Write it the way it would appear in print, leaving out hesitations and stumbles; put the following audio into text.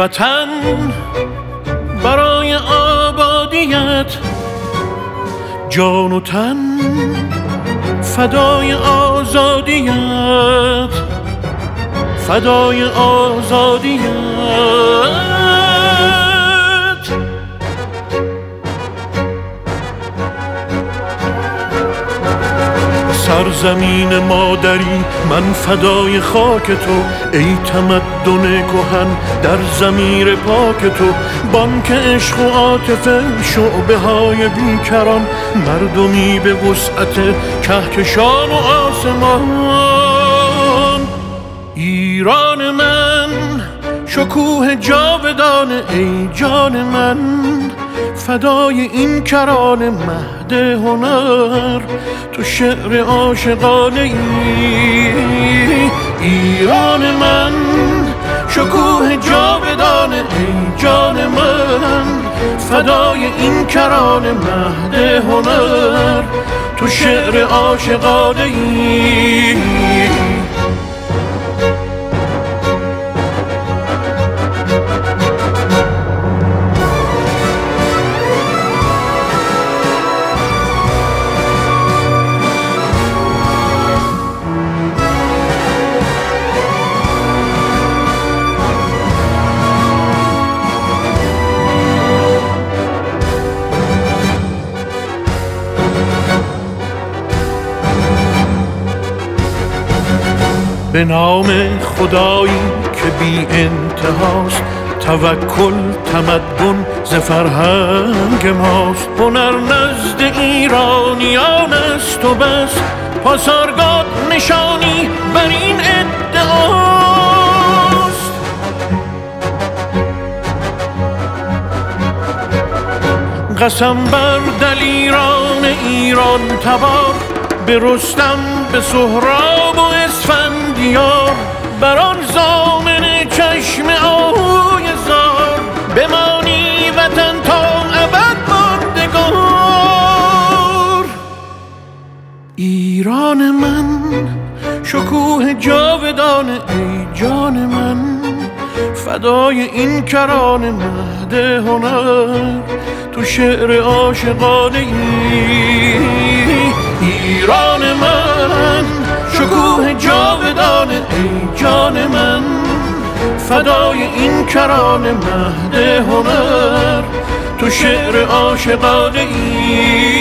وطن برای آبادیت جان و تن فدای آزادیت، فدای آزادیت. سرزمین مادری من فدای خاک تو، ای تمدن کهن در ضمیر پاک تو. بانک عشق و عاطفه شعبه های بیکران، مردمی به وسعت کهکشان و آسمان. ایران من شکوه جاودانه، ای جان من فدای این کرانه مهد هنر، تو شعر عاشقانه ای. ایران من شکوه جاودانه، ای جان من فدای این کرانه مهد هنر، تو شعر عاشقانه ای. به نام خدایی که بی انتهاست، توکل تمدن ز فرهنگ ماست. هنر نزد ایرانیان است و بس، پاسارگاد نشانی بر این ادعاست. قسم بر دلیران ایران تبار، به رستم به سهراب و اسفندیار، بر آن ضامن چشم آهوی زار، بمانی وطن تا ابد ماندگار. ایران من شکوه جاودانه، ای جان من فدای این کرانه مهد هنر، تو شعر عاشقانه ای. ایران من شکوه جاودانه، ای جان من فدای این کرانه مهد هنر، تو شعر عاشقانه ای.